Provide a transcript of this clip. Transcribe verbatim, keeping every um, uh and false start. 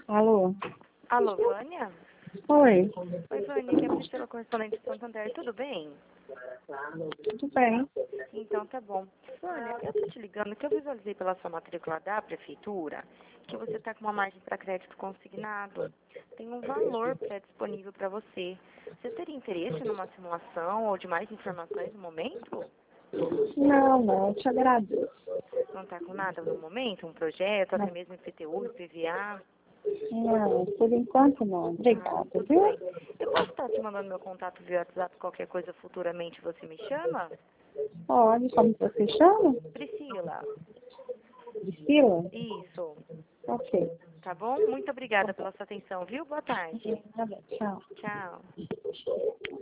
Alô? Alô, Vânia? Oi, Oi, Vânia, aqui é a Priscila, correspondente de Santo André. Tudo bem? tudo bem? Então, tá bom. Vânia, eu tô te ligando que eu visualizei pela sua matrícula da prefeitura que você tá com uma margem para crédito consignado. Tem um valor pré-disponível para você. Você teria interesse numa simulação ou de mais informações no momento? Não, não, eu te agradeço. Não tá com nada no momento? Um projeto, até mesmo I P T U, I P V A? Não, por enquanto não. Ah, Obrigada, tudo viu? bem. Eu posso estar te mandando meu contato via WhatsApp, qualquer coisa futuramente você me chama? Pode, como você chama? Priscila. Priscila? Isso. Ok. Tá bom? Muito obrigada pela sua atenção, viu? Boa tarde. Tá bom, tchau. Tchau.